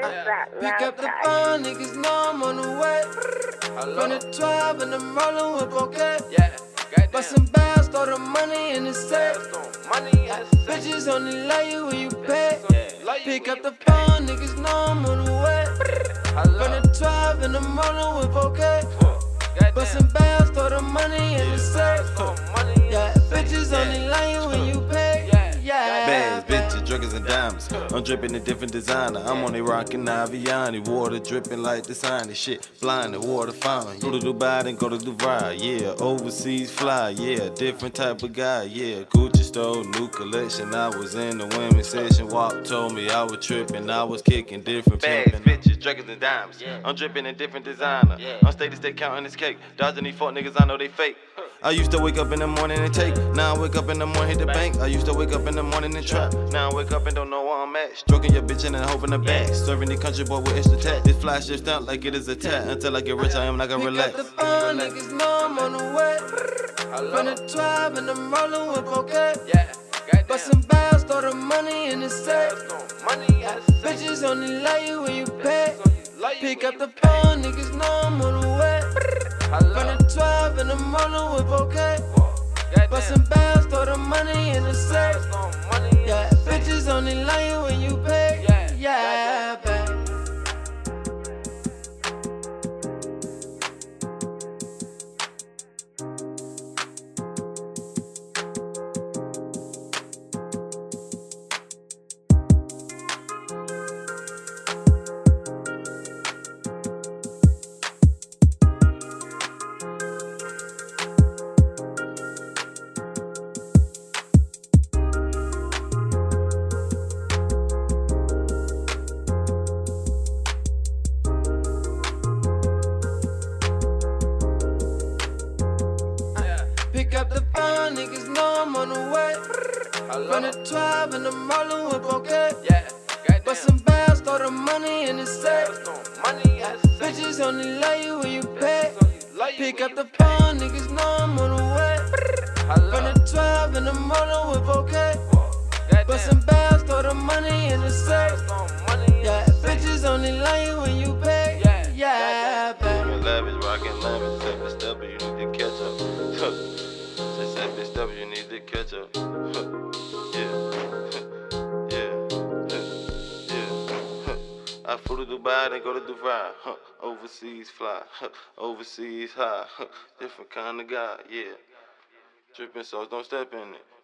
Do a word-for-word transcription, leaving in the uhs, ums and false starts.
Pick up the phone, niggas know I'm on the way. From the tribe and I'm rolling with bouquet. Bustin' bags, throw the money in the safe. Bitches only love you when you pay. Pick up the phone, niggas know I'm on the way. From the tribe and I'm rolling with bouquet. Bustin' bags, throw the money in the safe. Yeah, bitches only love you when you pay. Yeah. Bags, bitches, druggies, and diamonds. I'm dripping in different designer. I'm only rockin' Aviani. Water dripping like the sign. Shit, blinded, water fountain. Go to Dubai, then go to Dubai. Yeah, overseas fly. Yeah, different type of guy. Yeah, Gucci store, new collection. I was in the women's session. Wop told me I was tripping. I was kicking different bags, bitches, druggies, and diamonds. I'm dripping in different designer. I'm steady, stay counting this cake. Dodging these fuck niggas, I know they fake. I used to wake up in the morning and take. Now I wake up in the morning, hit the bank. I used to wake up in the morning and trap. Now I wake up and don't know where I'm at. Stroking your bitch and then hoping the back. Serving the country boy with extra tat. This fly shift out like it is a tat. Until I get rich, I am not gonna relax. Pick up the phone, niggas know I'm on the way. From the tribe and I'm rolling with bouquet. Bustin' bags, throw the money in the safe. Bitches only love you when you pay. Pick up the phone, niggas know I'm on the way. From the tribe and I'm rolling with bouquet. Bustin' bags, throw the money in the safe. Yeah, bitches only love you when you pay. Yeah, babe. Pick up the phone, niggas know I'm on the way. From the tribe and I'm rolling with bouquet. Bustin' bags, throw the money in the safe. Bitches only love you when you pay. Pick up the phone, niggas know I'm on the way. From the tribe and I'm rolling with bouquet. Bustin' bags, throw the money in the safe. Yeah, bitches only love you when you pay. Yeah, baby. Lavish, rockin' lavish, seven step, you need to catch up. Just seven step, you need to catch up. Yeah, yeah, yeah. I flew to Dubai, then go to Dubai. Overseas fly, overseas high. Different kind of guy, yeah. Drippin' sauce, don't step in it.